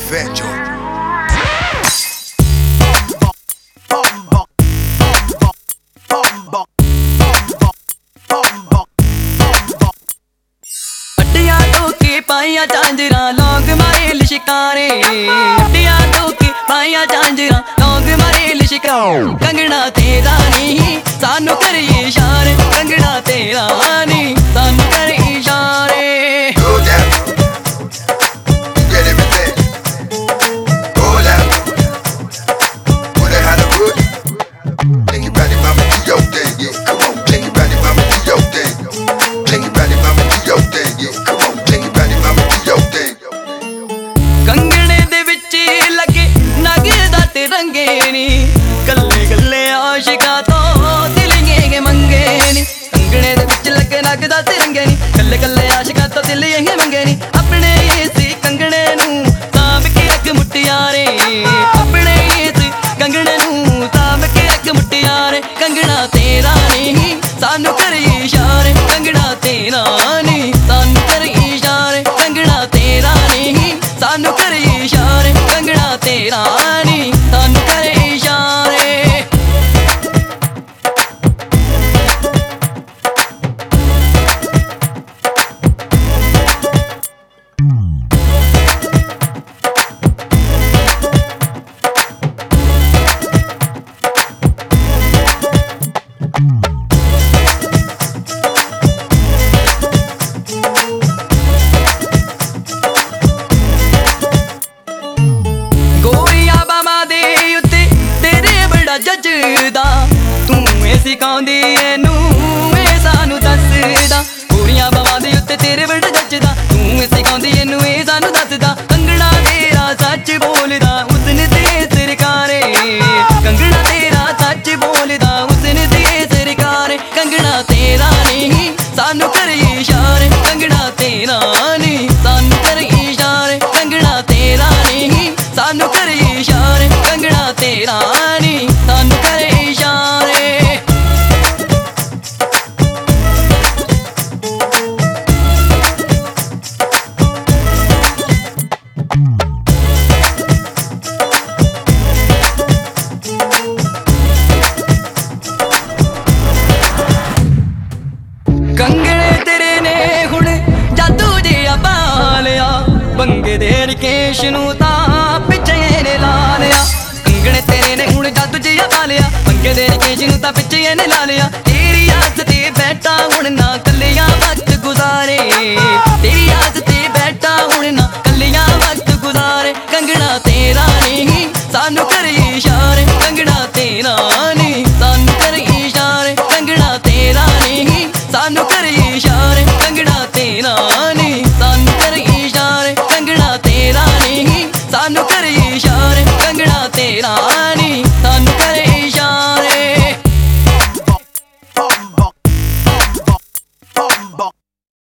fat joint. अड्डियां टोके पाइया झांजरा लौंग मारे लिशकारे अड्डियां टोके पाइया झांजरा लौंग मारे लिशकारे कंगना तेरा नहीं सानू करे इशारे कंगना तेरा नहीं सानू करे इशारे कल्ले कल्ले आशिका तो दिल मंगे नी कंगने दे विच लगे लगदा तिरंगे नी कल्ले कल्ले आशिका तो दिल मंगे नी अपने इस कंगने नू ताम के रख मुटियारे अपने इस कंगने नू ताम के रख मुटियारे कंगना तेरा नहीं सानू करे इशारे कंगना तेरा नहीं सानू करे इशारे कंगना तेरा नहीं सानू करे इशारे कंगना तेरा नहीं सानू करे इशारे जजदा तू सिखाउंदी एनू सानू दसदा कुड़ियां बावां दे उत्ते तेरे बड़ा जजदा तू सिखाउंदी एनू सानू दसदा कंगना तेरा सच बोलदा उसने ते सरकारे कंगना तेरा सच बोलदा उसने ते सरकारे कंगना तेरा नहीं सानू करे इशारे कंगना तेरा नहीं सानू करे इशारे कंगना तेरा नहीं सानू करे इशारे कंगना तेरा नहीं सानू करे इशारे कंगने तेरे ने हुण जादू जिहा पा लिया बंगे दे रकेश नू तां पिछे ने ला लिया कंगने तेरे ने हुण जादू जिहा पा लिया बंगे दे रकेश नू तां पिछे ने ला लिया तेरी आस ते बैठा हुण ना कल्लियां वक्त गुजारे तेरी आस ते बैठा हुण ना कल्लियां वक्त गुजारे कंगना तेरा नहीं सानू करे इशारे कंगना तेरा नहीं सानू करे इशारे कंगना तेरा नहीं सानू करे इशारे कंगना तेरा नहीं सानू करे इशारे कंगना तेरा नहीं सानू करे इशारे कंगना तेरा